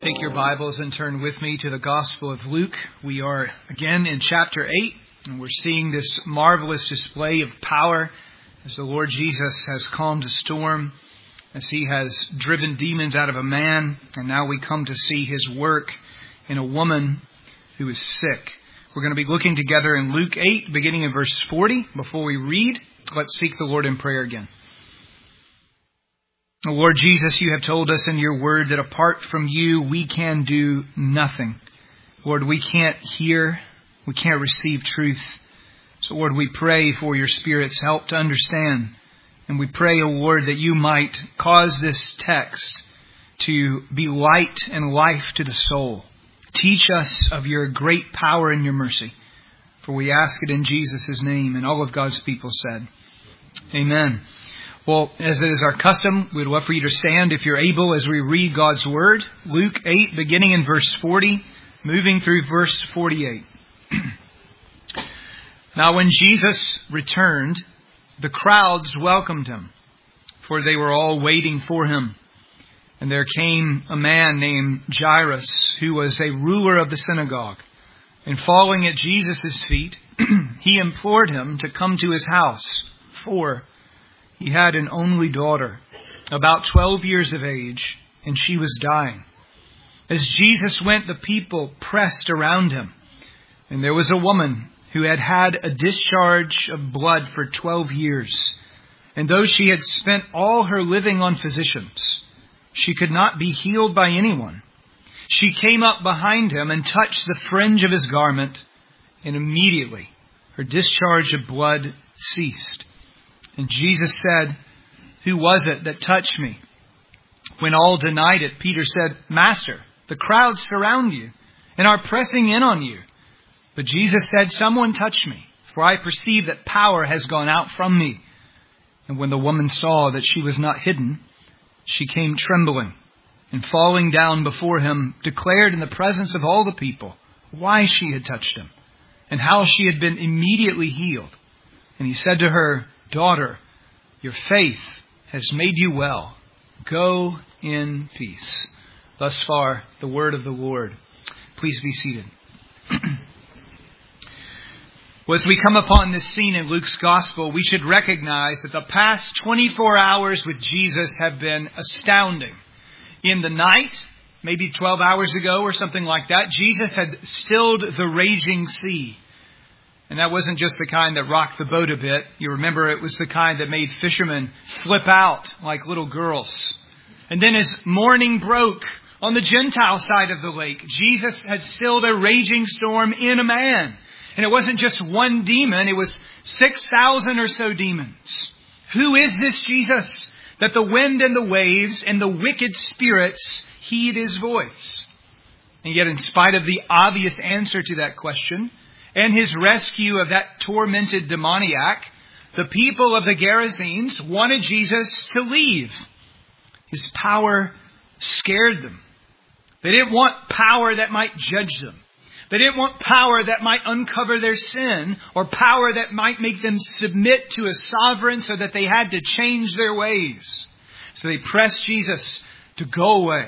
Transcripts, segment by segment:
Take your Bibles and turn with me to the Gospel of Luke. We are again in chapter 8, and we're seeing this marvelous display of power as the Lord Jesus has calmed a storm, as He has driven demons out of a man, and now we come to see His work in a woman who is sick. We're going to be looking together in Luke 8, beginning in verse 40. Before we read, let's seek the Lord in prayer again. Lord Jesus, you have told us in your word that apart from you, we can do nothing. Lord, we can't hear, we can't receive truth. So Lord, we pray for your Spirit's help to understand. And we pray, O Lord, that you might cause this text to be light and life to the soul. Teach us of your great power and your mercy. For we ask it in Jesus' name, and all of God's people said, Amen. Well, as it is our custom, we'd love for you to stand if you're able as we read God's Word. Luke 8, beginning in verse 40, moving through verse 48. Now when Jesus returned, the crowds welcomed him, for they were all waiting for him. And there came a man named Jairus, who was a ruler of the synagogue. And falling at Jesus' feet, he implored him to come to his house, for he had an only daughter, about 12 years of age, and she was dying. As Jesus went, the people pressed around him. And there was a woman who had had a discharge of blood for 12 years. And though she had spent all her living on physicians, she could not be healed by anyone. She came up behind him and touched the fringe of his garment, and immediately her discharge of blood ceased. And Jesus said, "Who was it that touched me?" When all denied it, Peter said, "Master, the crowds surround you and are pressing in on you." But Jesus said, "Someone touched me, for I perceive that power has gone out from me." And when the woman saw that she was not hidden, she came trembling, and falling down before him, declared in the presence of all the people why she had touched him, and how she had been immediately healed. And he said to her, "Daughter, your faith has made you well. Go in peace." Thus far, the word of the Lord. Please be seated. Well, as we come upon this scene in Luke's Gospel, we should recognize that the past 24 hours with Jesus have been astounding. In the night, maybe 12 hours ago or something like that, Jesus had stilled the raging sea. And that wasn't just the kind that rocked the boat a bit. You remember it was the kind that made fishermen flip out like little girls. And then as morning broke on the Gentile side of the lake, Jesus had stilled a raging storm in a man. And it wasn't just one demon, it was 6,000 or so demons. Who is this Jesus that the wind and the waves and the wicked spirits heed his voice? And yet in spite of the obvious answer to that question, and his rescue of that tormented demoniac, the people of the Gerasenes wanted Jesus to leave. His power scared them. They didn't want power that might judge them. They didn't want power that might uncover their sin, or power that might make them submit to a sovereign so that they had to change their ways. So they pressed Jesus to go away.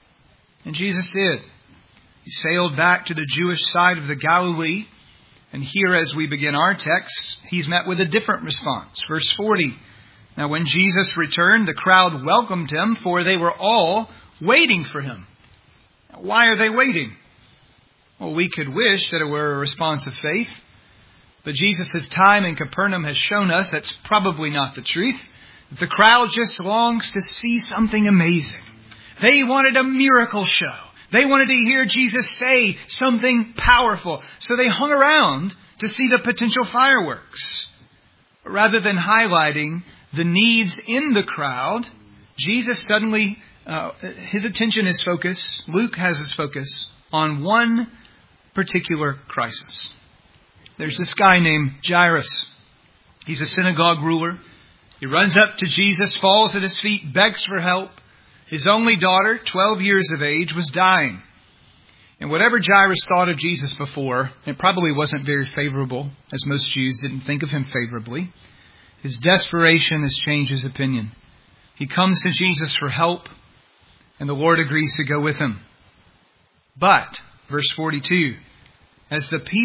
And Jesus did. He sailed back to the Jewish side of the Galilee. And here, as we begin our text, he's met with a different response. Verse 40. Now when Jesus returned, the crowd welcomed him, for they were all waiting for him. Why are they waiting? Well, we could wish that it were a response of faith. But Jesus' time in Capernaum has shown us that's probably not the truth. That the crowd just longs to see something amazing. They wanted a miracle show. They wanted to hear Jesus say something powerful. So they hung around to see the potential fireworks. Rather than highlighting the needs in the crowd, Jesus suddenly, his attention is focused, Luke has his focus on one particular crisis. There's this guy named Jairus. He's a synagogue ruler. He runs up to Jesus, falls at his feet, begs for help. His only daughter, 12 years of age, was dying. And whatever Jairus thought of Jesus before, it probably wasn't very favorable, as most Jews didn't think of him favorably. His desperation has changed his opinion. He comes to Jesus for help, and the Lord agrees to go with him. But, verse 42, as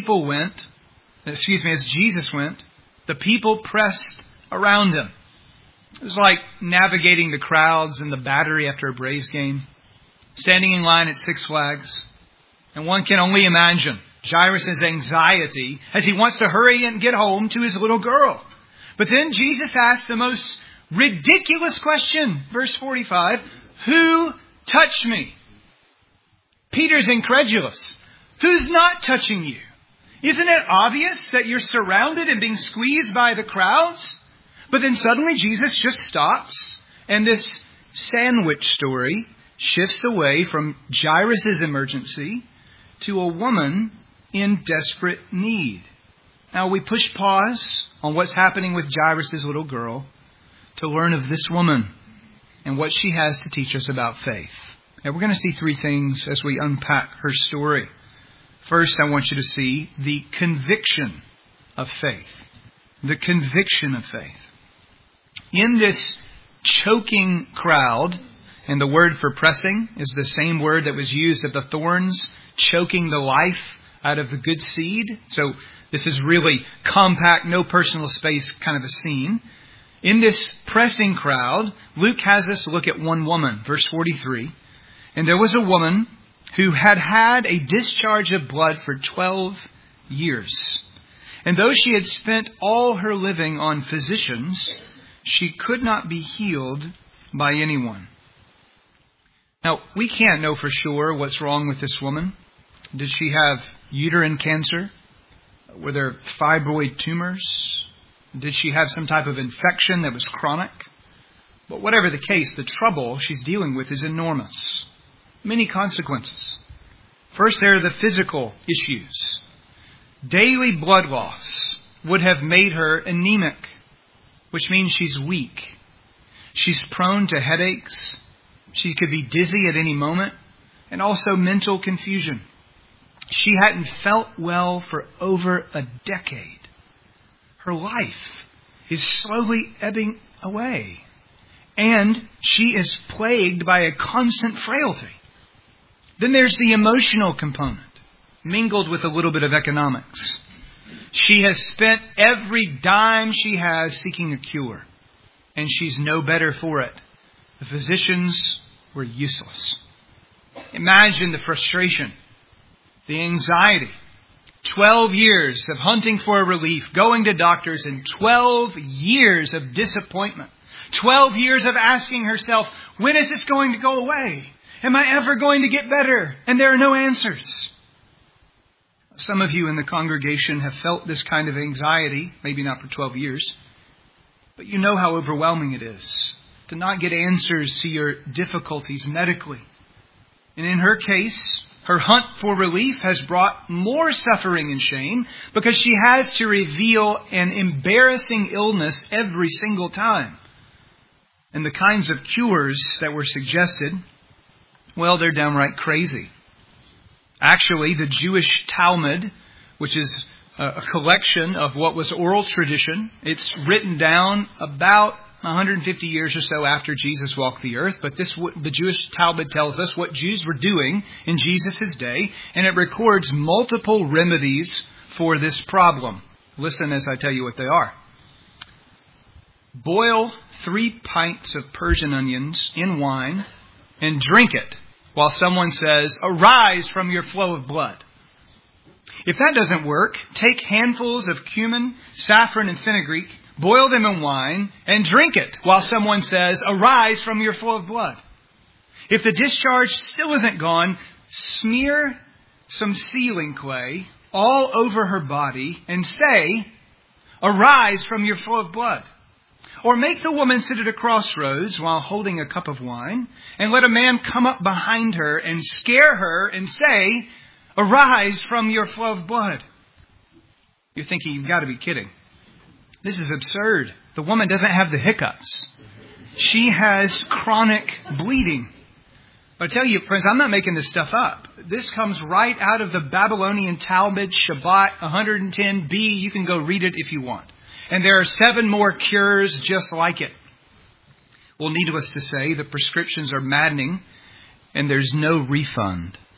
Jesus went, the people pressed around him. It was like navigating the crowds in the Battery after a Braves game, standing in line at Six Flags. And one can only imagine Jairus' anxiety as he wants to hurry and get home to his little girl. But then Jesus asked the most ridiculous question, verse 45, who touched me? Peter's incredulous. Who's not touching you? Isn't it obvious that you're surrounded and being squeezed by the crowds? But then suddenly Jesus just stops, and this sandwich story shifts away from Jairus' emergency to a woman in desperate need. Now we push pause on what's happening with Jairus' little girl to learn of this woman and what she has to teach us about faith. And we're going to see three things as we unpack her story. First, I want you to see the conviction of faith. The conviction of faith. In this choking crowd, and the word for pressing is the same word that was used of the thorns choking the life out of the good seed. So this is really compact, no personal space kind of a scene. In this pressing crowd, Luke has us look at one woman, verse 43. And there was a woman who had had a discharge of blood for 12 years. And though she had spent all her living on physicians, she could not be healed by anyone. Now, we can't know for sure what's wrong with this woman. Did she have uterine cancer? Were there fibroid tumors? Did she have some type of infection that was chronic? But whatever the case, the trouble she's dealing with is enormous. Many consequences. First, there are the physical issues. Daily blood loss would have made her anemic, which means she's weak. She's prone to headaches. She could be dizzy at any moment, and also mental confusion. She hadn't felt well for over a decade. Her life is slowly ebbing away, and she is plagued by a constant frailty. Then there's the emotional component, mingled with a little bit of economics. She has spent every dime she has seeking a cure, and she's no better for it. The physicians were useless. Imagine the frustration, the anxiety. 12 years of hunting for relief, going to doctors, and 12 years of disappointment. 12 years of asking herself, when is this going to go away? Am I ever going to get better? And there are no answers. Some of you in the congregation have felt this kind of anxiety, maybe not for 12 years, but you know how overwhelming it is to not get answers to your difficulties medically. And in her case, her hunt for relief has brought more suffering and shame because she has to reveal an embarrassing illness every single time. And the kinds of cures that were suggested, well, they're downright crazy. Actually, the Jewish Talmud, which is a collection of what was oral tradition, it's written down about 150 years or so after Jesus walked the earth. But the Jewish Talmud tells us what Jews were doing in Jesus' day, and it records multiple remedies for this problem. Listen as I tell you what they are. Boil 3 pints of Persian onions in wine and drink it while someone says, "Arise from your flow of blood." If that doesn't work, take handfuls of cumin, saffron, and fenugreek, boil them in wine, and drink it while someone says, "Arise from your flow of blood." If the discharge still isn't gone, smear some sealing clay all over her body and say, "Arise from your flow of blood." Or make the woman sit at a crossroads while holding a cup of wine, and let a man come up behind her and scare her and say, "Arise from your flow of blood." You're thinking, you've got to be kidding. This is absurd. The woman doesn't have the hiccups. She has chronic bleeding. But I tell you, friends, I'm not making this stuff up. This comes right out of the Babylonian Talmud, Shabbat 110b. You can go read it if you want. And there are 7 more cures just like it. Well, needless to say, the prescriptions are maddening and there's no refund.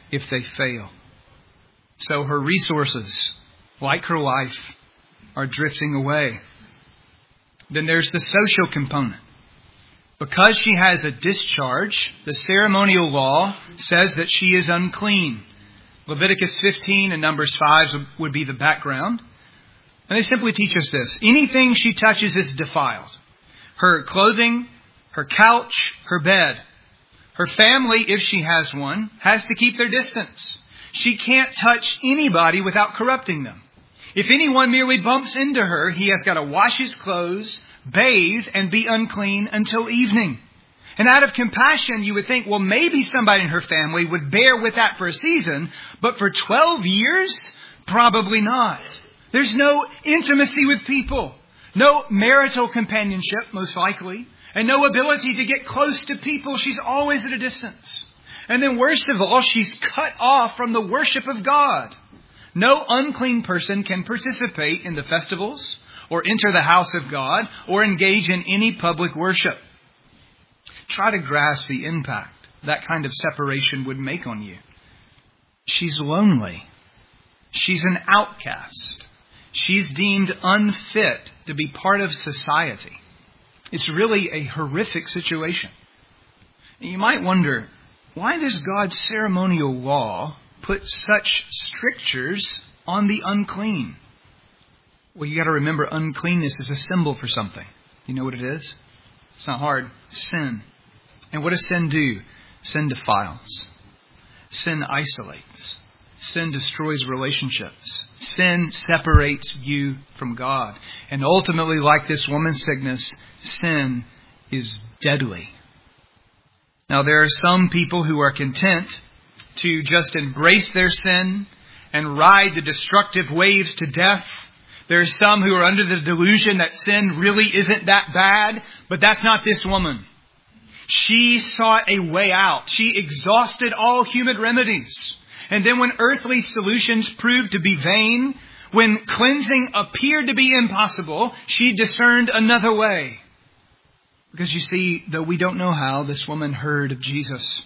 if they fail. So her resources, like her life, are drifting away. Then there's the social component. Because she has a discharge, the ceremonial law says that she is unclean. Leviticus 15 and Numbers 5 would be the background. And they simply teach us this. Anything she touches is defiled. Her clothing, her couch, her bed. Her family, if she has one, has to keep their distance. She can't touch anybody without corrupting them. If anyone merely bumps into her, he has got to wash his clothes, bathe, and be unclean until evening. And out of compassion, you would think, well, maybe somebody in her family would bear with that for a season, but for 12 years, probably not. There's no intimacy with people, no marital companionship, most likely, and no ability to get close to people. She's always at a distance. And then worst of all, she's cut off from the worship of God. No unclean person can participate in the festivals or enter the house of God or engage in any public worship. Try to grasp the impact that kind of separation would make on you. She's lonely. She's an outcast. She's deemed unfit to be part of society. It's really a horrific situation. You might wonder, why does God's ceremonial law put such strictures on the unclean? Well, you got to remember, uncleanness is a symbol for something. You know what it is? It's not hard. Sin. And what does sin do? Sin defiles. Sin isolates. Sin destroys relationships. Sin separates you from God. And ultimately, like this woman's sickness, sin is deadly. Now, there are some people who are content to just embrace their sin and ride the destructive waves to death. There are some who are under the delusion that sin really isn't that bad, but that's not this woman. She sought a way out. She exhausted all human remedies. And then when earthly solutions proved to be vain, when cleansing appeared to be impossible, she discerned another way. Because you see, though we don't know how, this woman heard of Jesus.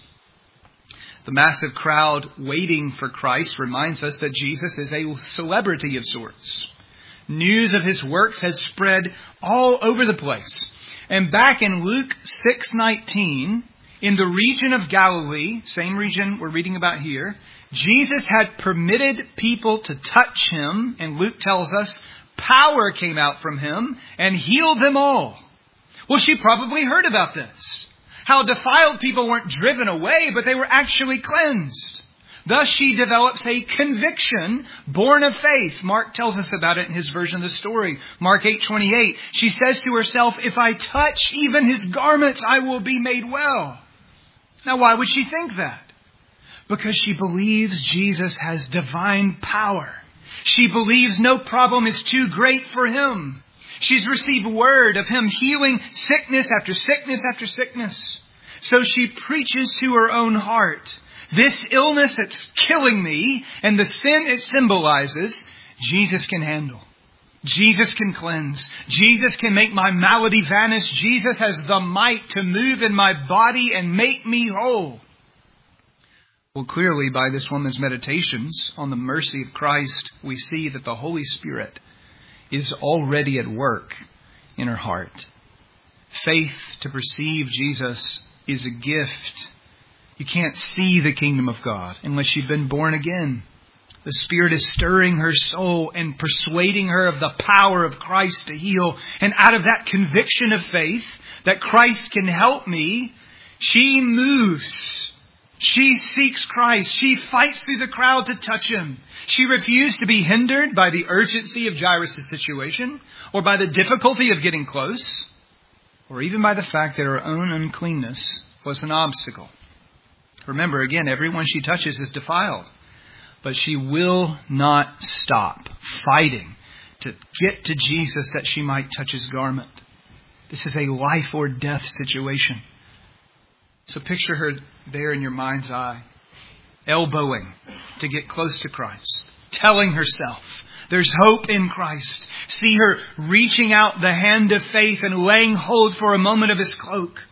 The massive crowd waiting for Christ reminds us that Jesus is a celebrity of sorts. News of his works has spread all over the place. And back in Luke 6:19, in the region of Galilee, same region we're reading about here, Jesus had permitted people to touch him, and Luke tells us power came out from him and healed them all. Well, she probably heard about this. How defiled people weren't driven away, but they were actually cleansed. Thus she develops a conviction born of faith. Mark tells us about it in his version of the story. Mark 8:28. She says to herself, if I touch even his garments, I will be made well. Now, why would she think that? Because she believes Jesus has divine power. She believes no problem is too great for him. She's received word of him healing sickness after sickness after sickness. So she preaches to her own heart, this illness that's killing me and the sin it symbolizes, Jesus can handle. Jesus can cleanse. Jesus can make my malady vanish. Jesus has the might to move in my body and make me whole. Well, clearly by this woman's meditations on the mercy of Christ, we see that the Holy Spirit is already at work in her heart. Faith to perceive Jesus is a gift. You can't see the kingdom of God unless you've been born again. The Spirit is stirring her soul and persuading her of the power of Christ to heal. And out of that conviction of faith that Christ can help me, she moves. She seeks Christ. She fights through the crowd to touch him. She refused to be hindered by the urgency of Jairus' situation, or by the difficulty of getting close, or even by the fact that her own uncleanness was an obstacle. Remember, again, everyone she touches is defiled. But she will not stop fighting to get to Jesus that she might touch his garment. This is a life or death situation. So picture her there in your mind's eye, elbowing to get close to Christ, telling herself there's hope in Christ. See her reaching out the hand of faith and laying hold for a moment of his cloak.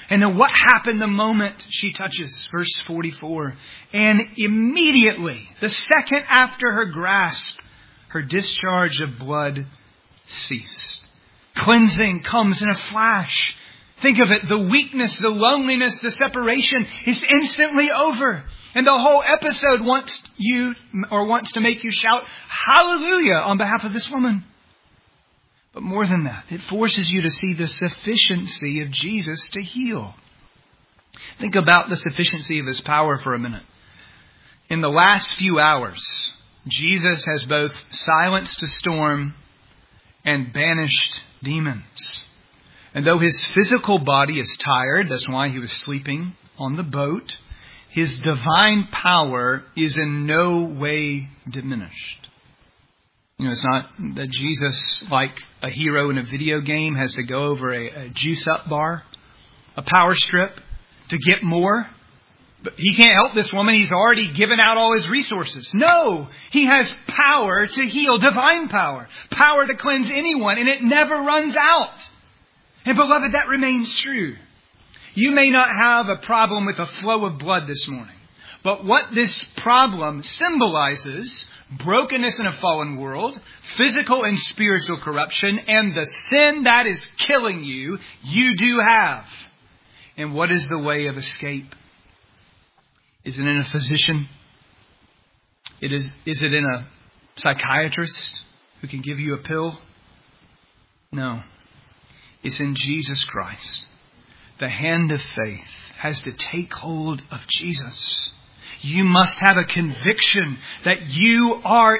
And then what happened the moment she touches? Verse 44. And immediately, the second after her grasp, her discharge of blood ceased. Cleansing comes in a flash. Think of it. The weakness, the loneliness, the separation is instantly over. And the whole episode wants to make you shout hallelujah on behalf of this woman. But more than that, it forces you to see the sufficiency of Jesus to heal. Think about the sufficiency of His power for a minute. In the last few hours, Jesus has both silenced a storm and banished demons. And though His physical body is tired, that's why He was sleeping on the boat, His divine power is in no way diminished. It's not that Jesus, like a hero in a video game, has to go over a juice-up bar, a power strip, to get more. But He can't help this woman. He's already given out all His resources. No, He has power to heal, divine power, power to cleanse anyone, and it never runs out. And beloved, that remains true. You may not have a problem with a flow of blood this morning, but what this problem symbolizes, brokenness in a fallen world, physical and spiritual corruption, and the sin that is killing you, you do have. And what is the way of escape? Is it in a physician? Is it in a psychiatrist who can give you a pill? No. It's in Jesus Christ. The hand of faith has to take hold of Jesus. You must have a conviction that you are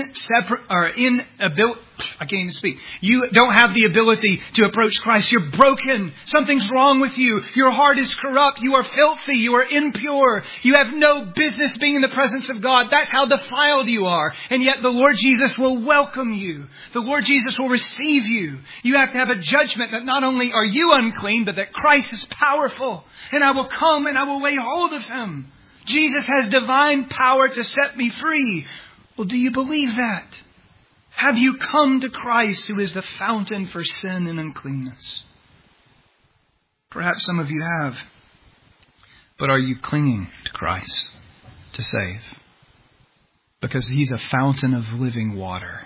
I can't even speak. You don't have the ability to approach Christ. You're broken. Something's wrong with you. Your heart is corrupt. You are filthy. You are impure. You have no business being in the presence of God. That's how defiled you are. And yet the Lord Jesus will welcome you. The Lord Jesus will receive you. You have to have a judgment that not only are you unclean, but that Christ is powerful. And I will come and I will lay hold of Him. Jesus has divine power to set me free. Well, do you believe that? Have you come to Christ, who is the fountain for sin and uncleanness? Perhaps some of you have. But are you clinging to Christ to save? Because He's a fountain of living water.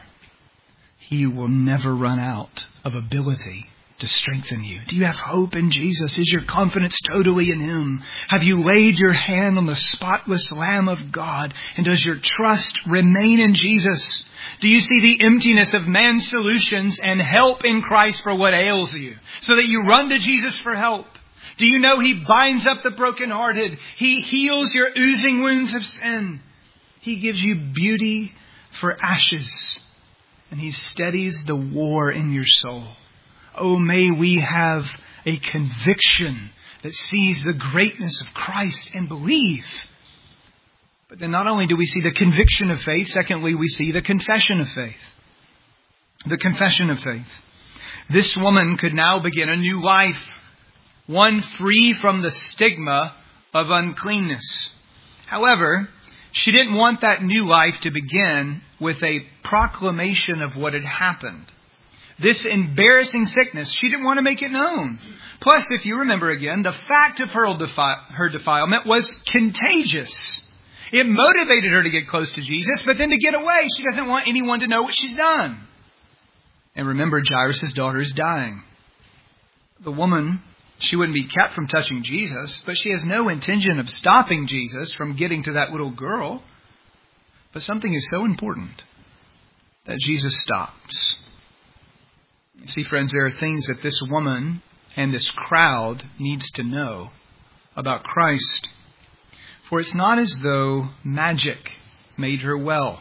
He will never run out of ability to strengthen you. Do you have hope in Jesus? Is your confidence totally in Him? Have you laid your hand on the spotless Lamb of God? And does your trust remain in Jesus? Do you see the emptiness of man's solutions and help in Christ for what ails you, so that you run to Jesus for help? Do you know He binds up the brokenhearted? He heals your oozing wounds of sin. He gives you beauty for ashes, and He steadies the war in your soul. Oh, may we have a conviction that sees the greatness of Christ and believe. But then not only do we see the conviction of faith, secondly, we see the confession of faith. The confession of faith. This woman could now begin a new life, one free from the stigma of uncleanness. However, she didn't want that new life to begin with a proclamation of what had happened. This embarrassing sickness, she didn't want to make it known. Plus, if you remember again, the fact of her defilement was contagious. It motivated her to get close to Jesus, but then to get away, she doesn't want anyone to know what she's done. And remember, Jairus' daughter is dying. The woman, she wouldn't be kept from touching Jesus, but she has no intention of stopping Jesus from getting to that little girl. But something is so important that Jesus stops. You see, friends, there are things that this woman and this crowd needs to know about Christ. For it's not as though magic made her well.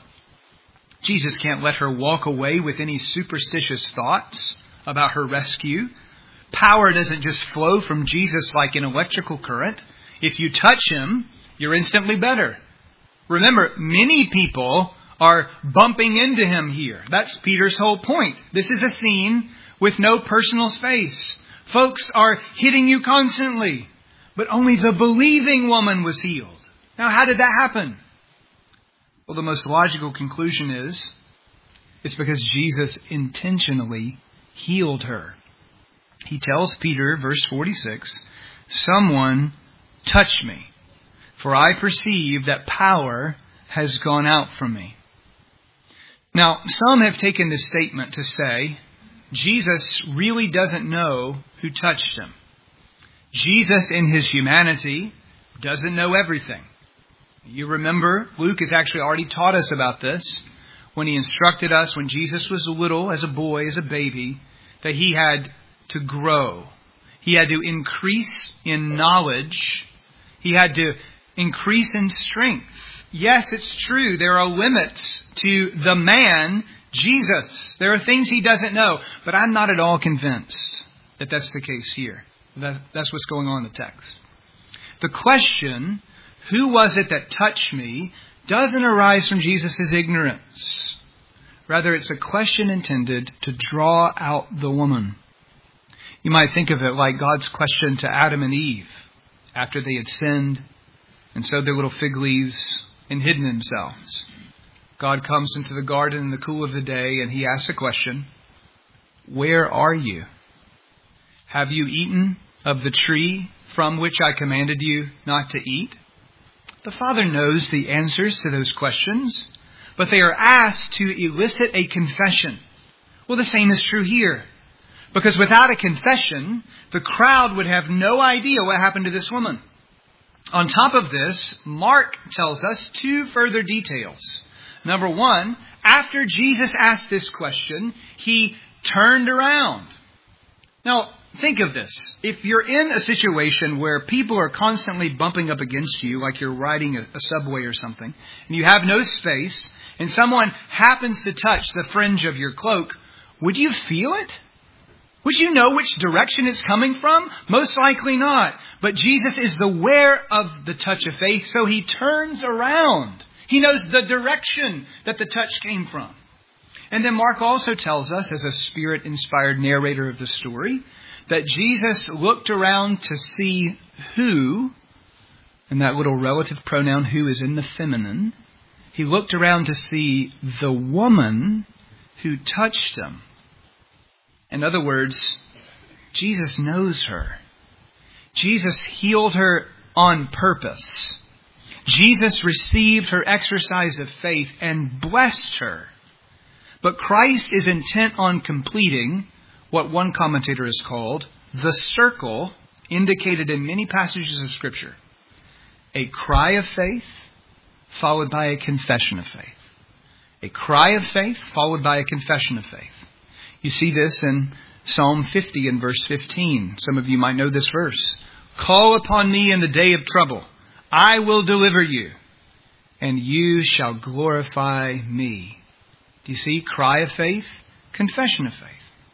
Jesus can't let her walk away with any superstitious thoughts about her rescue. Power doesn't just flow from Jesus like an electrical current. If you touch Him, you're instantly better. Remember, many people are bumping into Him here. That's Peter's whole point. This is a scene with no personal space. Folks are hitting you constantly. But only the believing woman was healed. Now, how did that happen? Well, the most logical conclusion is, it's because Jesus intentionally healed her. He tells Peter, verse 46, someone touch me, for I perceive that power has gone out from me. Now, some have taken this statement to say Jesus really doesn't know who touched him. Jesus, in his humanity, doesn't know everything. You remember, Luke has actually already taught us about this when he instructed us when Jesus was little, as a boy, as a baby, that he had to grow. He had to increase in knowledge. He had to increase in strength. Yes, it's true. There are limits to the man, Jesus. There are things he doesn't know. But I'm not at all convinced that that's the case here. That's what's going on in the text. The question, who was it that touched me, doesn't arise from Jesus' ignorance. Rather, it's a question intended to draw out the woman. You might think of it like God's question to Adam and Eve after they had sinned and sowed their little fig leaves and hidden themselves. God comes into the garden in the cool of the day and he asks a question, where are you? Have you eaten of the tree from which I commanded you not to eat? The Father knows the answers to those questions, but they are asked to elicit a confession. Well, the same is true here. Because without a confession, the crowd would have no idea what happened to this woman. On top of this, Mark tells us two further details. Number one, after Jesus asked this question, he turned around. Now, think of this. If you're in a situation where people are constantly bumping up against you, like you're riding a subway or something, and you have no space, and someone happens to touch the fringe of your cloak, would you feel it? Would you know which direction it's coming from? Most likely not. But Jesus is aware of the touch of faith, so he turns around. He knows the direction that the touch came from. And then Mark also tells us, as a Spirit-inspired narrator of the story, that Jesus looked around to see who, and that little relative pronoun who is in the feminine, he looked around to see the woman who touched him. In other words, Jesus knows her. Jesus healed her on purpose. Jesus received her exercise of faith and blessed her. But Christ is intent on completing what one commentator has called the circle indicated in many passages of Scripture. A cry of faith followed by a confession of faith. A cry of faith followed by a confession of faith. You see this in Psalm 50 and verse 15. Some of you might know this verse. Call upon me in the day of trouble. I will deliver you, and you shall glorify me. Do you see? Cry of faith, confession of faith.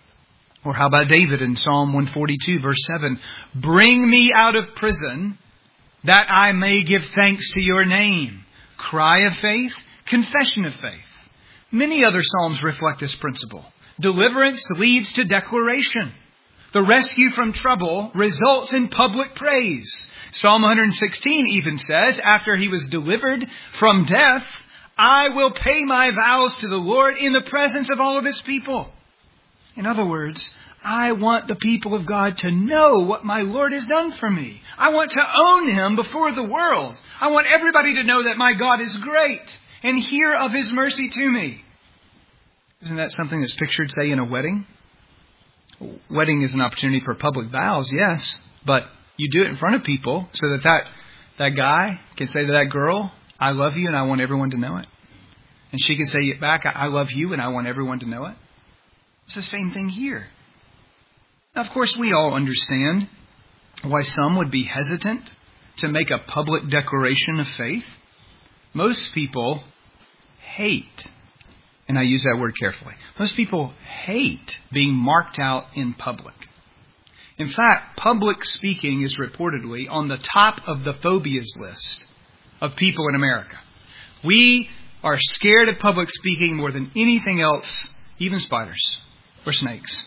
Or how about David in Psalm 142 verse 7? Bring me out of prison that I may give thanks to your name. Cry of faith, confession of faith. Many other Psalms reflect this principle. Deliverance leads to declaration. The rescue from trouble results in public praise. Psalm 116 even says, after he was delivered from death, I will pay my vows to the Lord in the presence of all of his people. In other words, I want the people of God to know what my Lord has done for me. I want to own him before the world. I want everybody to know that my God is great and hear of his mercy to me. Isn't that something that's pictured, say, in a wedding? Wedding is an opportunity for public vows, yes, but you do it in front of people so that guy can say to that girl, I love you and I want everyone to know it. And she can say it back, I love you and I want everyone to know it. It's the same thing here. Now, of course, we all understand why some would be hesitant to make a public declaration of faith. Most people hate, and I use that word carefully, most people hate being marked out in public. In fact, public speaking is reportedly on the top of the phobias list of people in America. We are scared of public speaking more than anything else, even spiders or snakes.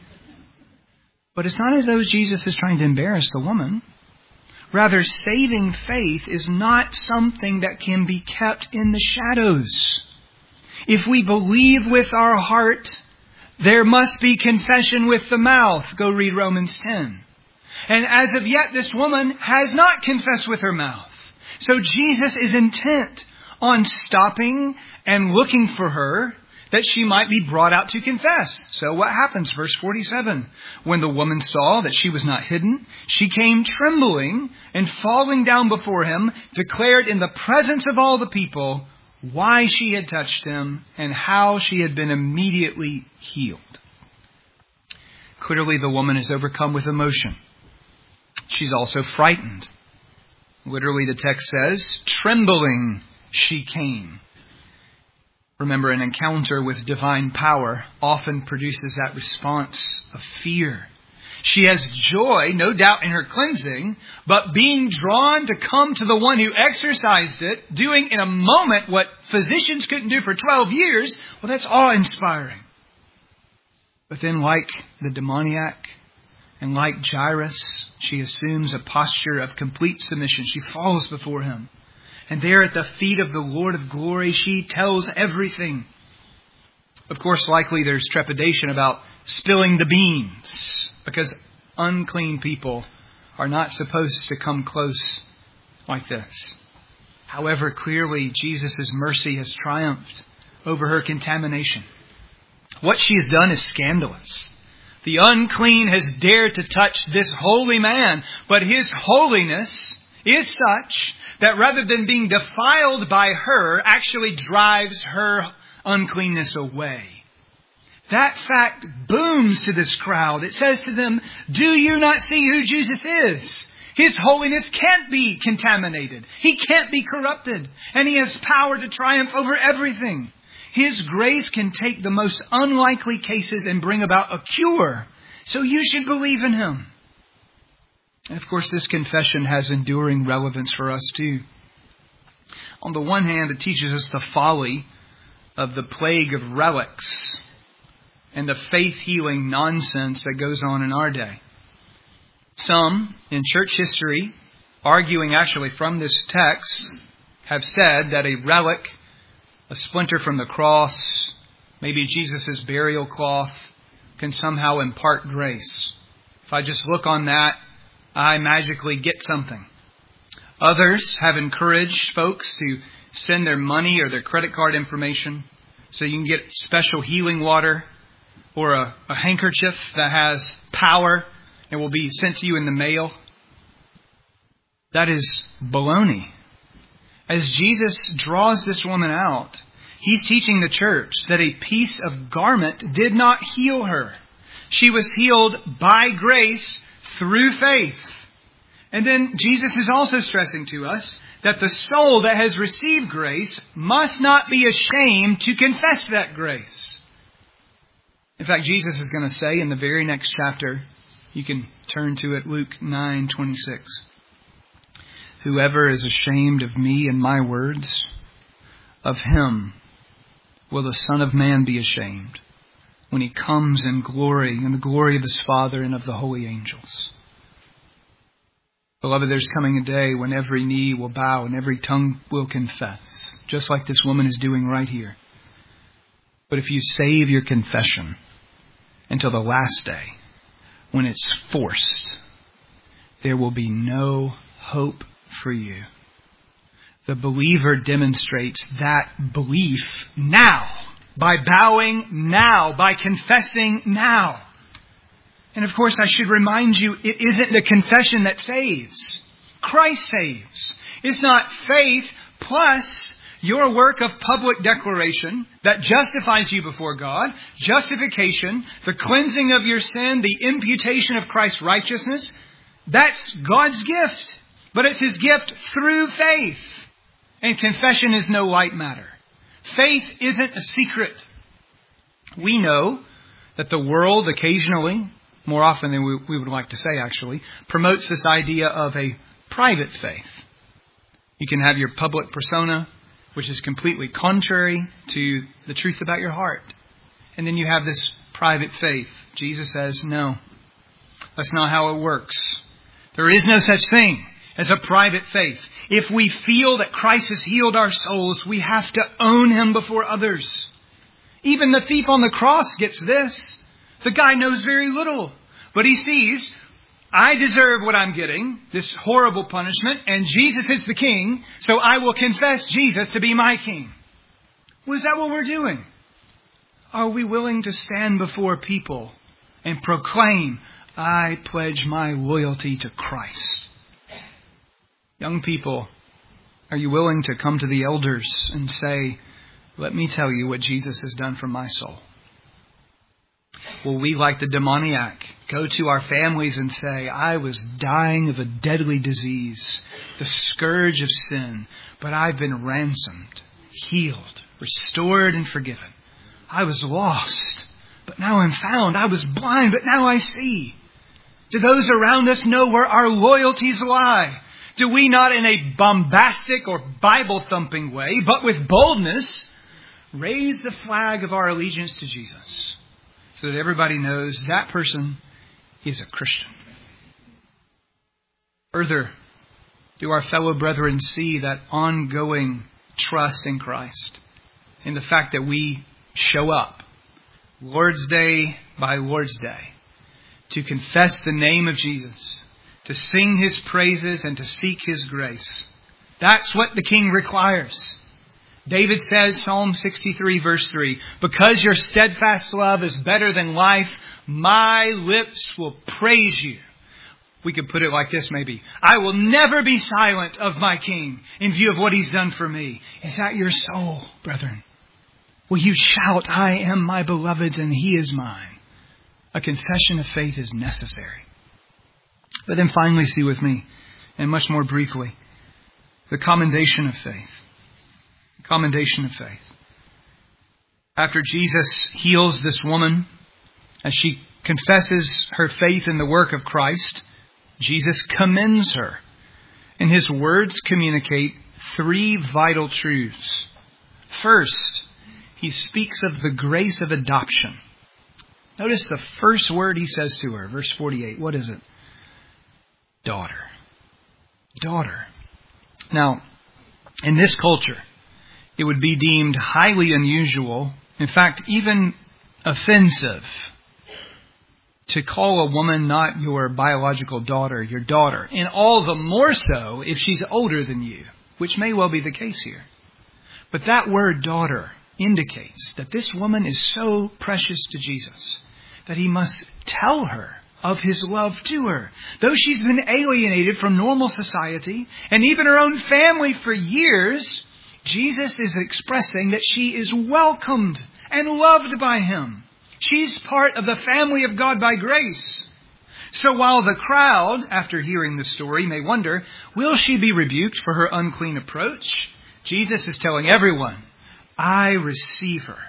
But it's not as though Jesus is trying to embarrass the woman. Rather, saving faith is not something that can be kept in the shadows. If we believe with our heart, there must be confession with the mouth. Go read Romans 10. And as of yet, this woman has not confessed with her mouth. So Jesus is intent on stopping and looking for her, that she might be brought out to confess. So what happens? Verse 47. When the woman saw that she was not hidden, she came trembling and falling down before him, declared in the presence of all the people why she had touched him and how she had been immediately healed. Clearly, the woman is overcome with emotion. She's also frightened. Literally, the text says, trembling she came. Remember, an encounter with divine power often produces that response of fear. She has joy, no doubt, in her cleansing, but being drawn to come to the one who exercised it, doing in a moment what physicians couldn't do for 12 years, well, that's awe-inspiring. But then, like the demoniac and like Jairus, she assumes a posture of complete submission. She falls before him. And there at the feet of the Lord of glory, she tells everything. Of course, likely there's trepidation about spilling the beans, because unclean people are not supposed to come close like this. However, clearly Jesus' mercy has triumphed over her contamination. What she has done is scandalous. The unclean has dared to touch this holy man, but his holiness is such that rather than being defiled by her, actually drives her uncleanness away. That fact booms to this crowd. It says to them, do you not see who Jesus is? His holiness can't be contaminated. He can't be corrupted. And He has power to triumph over everything. His grace can take the most unlikely cases and bring about a cure. So you should believe in Him. And of course, this confession has enduring relevance for us too. On the one hand, it teaches us the folly of the plague of relics and the faith-healing nonsense that goes on in our day. Some, in church history, arguing actually from this text, have said that a relic, a splinter from the cross, maybe Jesus' burial cloth, can somehow impart grace. If I just look on that, I magically get something. Others have encouraged folks to send their money or their credit card information so you can get special healing water or a handkerchief that has power and will be sent to you in the mail. That is baloney. As Jesus draws this woman out, He's teaching the church that a piece of garment did not heal her. She was healed by grace through faith. And then Jesus is also stressing to us that the soul that has received grace must not be ashamed to confess that grace. In fact, Jesus is going to say in the very next chapter, you can turn to it, Luke 9:26. Whoever is ashamed of me and my words, of him will the Son of Man be ashamed when He comes in glory, in the glory of His Father and of the holy angels. Beloved, there's coming a day when every knee will bow and every tongue will confess, just like this woman is doing right here. But if you save your confession until the last day, when it's forced, there will be no hope for you. The believer demonstrates that belief now, by bowing now, by confessing now. And of course, I should remind you, it isn't the confession that saves. Christ saves. It's not faith plus your work of public declaration that justifies you before God, justification, the cleansing of your sin, the imputation of Christ's righteousness. That's God's gift. But it's His gift through faith. And confession is no light matter. Faith isn't a secret. We know that the world occasionally, more often than we would like to say actually, promotes this idea of a private faith. You can have your public persona, which is completely contrary to the truth about your heart. And then you have this private faith. Jesus says, no, that's not how it works. There is no such thing as a private faith. If we feel that Christ has healed our souls, we have to own Him before others. Even the thief on the cross gets this. The guy knows very little, but he sees I deserve what I'm getting, this horrible punishment, and Jesus is the king, so I will confess Jesus to be my king. Well, is that what we're doing? Are we willing to stand before people and proclaim, I pledge my loyalty to Christ? Young people, are you willing to come to the elders and say, let me tell you what Jesus has done for my soul? Will we, like the demoniac, go to our families and say, I was dying of a deadly disease, the scourge of sin, but I've been ransomed, healed, restored, and forgiven. I was lost, but now I'm found. I was blind, but now I see. Do those around us know where our loyalties lie? Do we not in a bombastic or Bible-thumping way, but with boldness, raise the flag of our allegiance to Jesus so that everybody knows that person is a Christian? Further, do our fellow brethren see that ongoing trust in Christ, in the fact that we show up Lord's Day by Lord's Day to confess the name of Jesus, to sing His praises and to seek His grace? That's what the King requires. David says, Psalm 63 verse 3, because your steadfast love is better than life, my lips will praise you. We could put it like this maybe. I will never be silent of my King in view of what He's done for me. Is that your soul, brethren? Will you shout, I am my beloved's and He is mine? A confession of faith is necessary. But then finally see with me, and much more briefly, the commendation of faith. The commendation of faith. After Jesus heals this woman, as she confesses her faith in the work of Christ, Jesus commends her. And His words communicate three vital truths. First, He speaks of the grace of adoption. Notice the first word He says to her, verse 48. What is it? Daughter. Daughter. Now, in this culture, it would be deemed highly unusual, in fact, even offensive, to call a woman not your biological daughter, your daughter. And all the more so if she's older than you, which may well be the case here. But that word daughter indicates that this woman is so precious to Jesus that He must tell her of His love to her. Though she's been alienated from normal society and even her own family for years, Jesus is expressing that she is welcomed and loved by Him. She's part of the family of God by grace. So while the crowd, after hearing the story, may wonder, will she be rebuked for her unclean approach? Jesus is telling everyone, I receive her.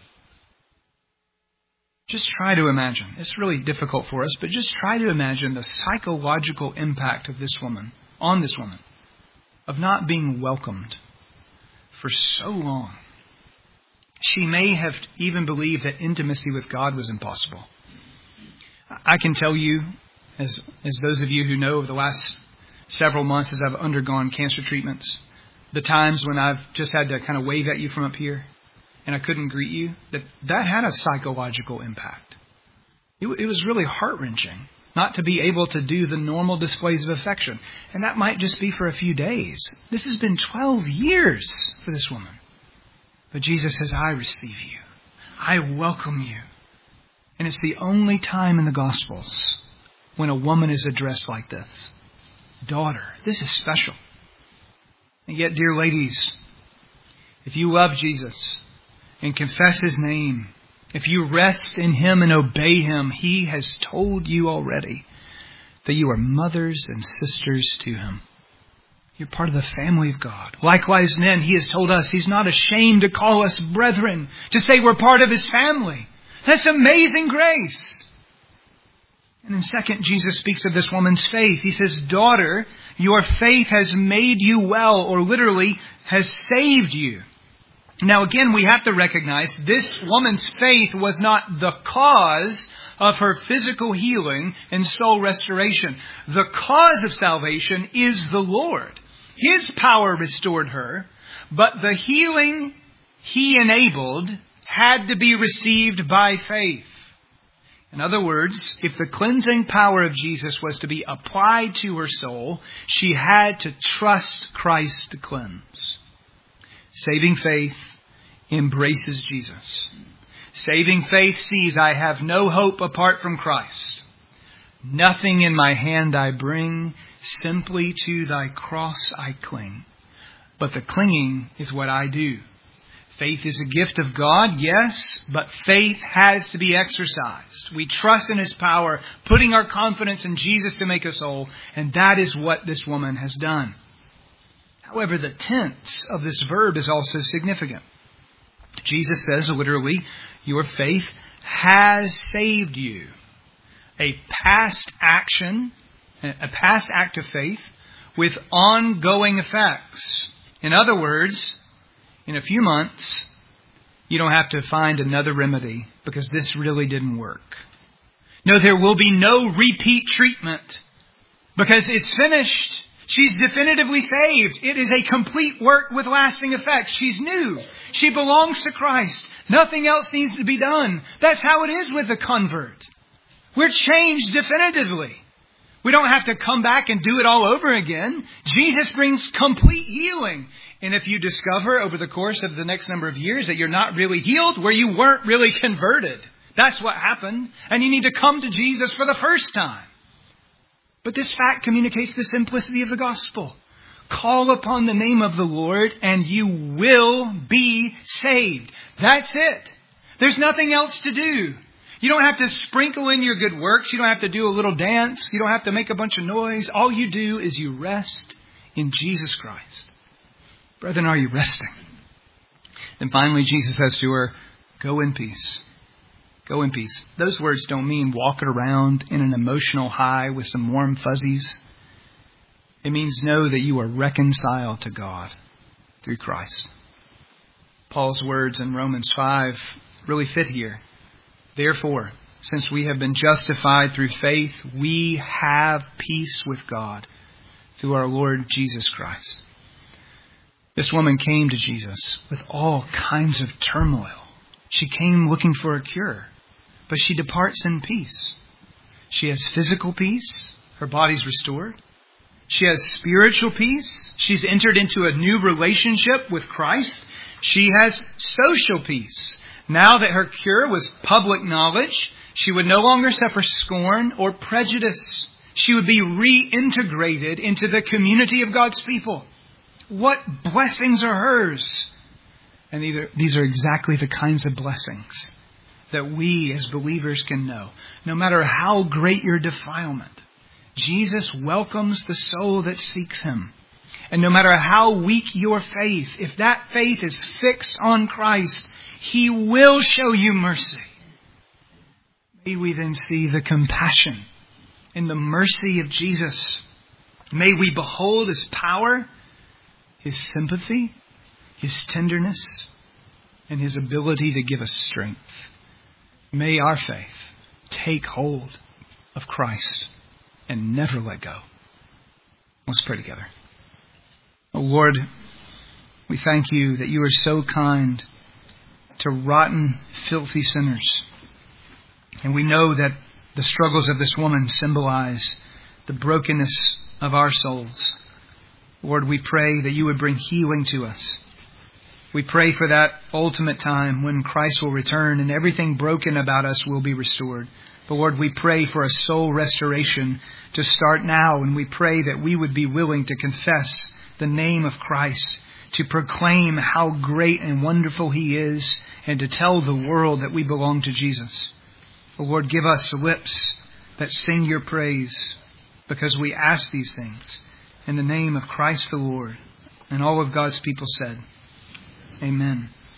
Just try to imagine. It's really difficult for us, but just try to imagine the psychological impact of this woman, on this woman, of not being welcomed for so long. She may have even believed that intimacy with God was impossible. I can tell you, as those of you who know over the last several months as I've undergone cancer treatments, the times when I've just had to kind of wave at you from up here and I couldn't greet you, that had a psychological impact. It was really heart-wrenching not to be able to do the normal displays of affection. And that might just be for a few days. This has been 12 years for this woman. But Jesus says, I receive you. I welcome you. And it's the only time in the Gospels when a woman is addressed like this. Daughter, this is special. And yet, dear ladies, if you love Jesus and confess His name, if you rest in Him and obey Him, He has told you already that you are mothers and sisters to Him. You're part of the family of God. Likewise, men, He has told us He's not ashamed to call us brethren, to say we're part of His family. That's amazing grace. And then second, Jesus speaks of this woman's faith. He says, daughter, your faith has made you well, or literally has saved you. Now again, we have to recognize this woman's faith was not the cause of her physical healing and soul restoration. The cause of salvation is the Lord. His power restored her, but the healing He enabled had to be received by faith. In other words, if the cleansing power of Jesus was to be applied to her soul, she had to trust Christ to cleanse. Saving faith embraces Jesus. Saving faith sees I have no hope apart from Christ. Nothing in my hand I bring, simply to thy cross I cling. But the clinging is what I do. Faith is a gift of God, yes, but faith has to be exercised. We trust in His power, putting our confidence in Jesus to make us whole, and that is what this woman has done. However, the tense of this verb is also significant. Jesus says literally, your faith has saved you. A past action, a past act of faith with ongoing effects. In other words, in a few months, you don't have to find another remedy because this really didn't work. No, there will be no repeat treatment because it's finished. She's definitively saved. It is a complete work with lasting effects. She's new. She belongs to Christ. Nothing else needs to be done. That's how it is with a convert. We're changed definitively. We don't have to come back and do it all over again. Jesus brings complete healing. And if you discover over the course of the next number of years that you're not really healed, where you weren't really converted, that's what happened. And you need to come to Jesus for the first time. But this fact communicates the simplicity of the gospel. Call upon the name of the Lord and you will be saved. That's it. There's nothing else to do. You don't have to sprinkle in your good works. You don't have to do a little dance. You don't have to make a bunch of noise. All you do is you rest in Jesus Christ. Brethren, are you resting? Then finally, Jesus says to her, go in peace. Go in peace. Those words don't mean walk around in an emotional high with some warm fuzzies. It means know that you are reconciled to God through Christ. Paul's words in Romans 5 really fit here. Therefore, since we have been justified through faith, we have peace with God through our Lord Jesus Christ. This woman came to Jesus with all kinds of turmoil. She came looking for a cure, but she departs in peace. She has physical peace. Her body's restored. She has spiritual peace. She's entered into a new relationship with Christ. She has social peace. Now that her cure was public knowledge, she would no longer suffer scorn or prejudice. She would be reintegrated into the community of God's people. What blessings are hers? And these are exactly the kinds of blessings that we as believers can know. No matter how great your defilement, Jesus welcomes the soul that seeks Him. And no matter how weak your faith, if that faith is fixed on Christ, He will show you mercy. May we then see the compassion and the mercy of Jesus. May we behold His power, His sympathy, His tenderness, and His ability to give us strength. May our faith take hold of Christ and never let go. Let's pray together. Oh Lord, we thank You that You are so kind to rotten, filthy sinners. And we know that the struggles of this woman symbolize the brokenness of our souls. Lord, we pray that You would bring healing to us. We pray for that ultimate time when Christ will return and everything broken about us will be restored. But Lord, we pray for a soul restoration to start now, and we pray that we would be willing to confess the name of Christ, to proclaim how great and wonderful He is, and to tell the world that we belong to Jesus. Oh Lord, give us lips that sing Your praise, because we ask these things in the name of Christ the Lord. And all of God's people said, Amen.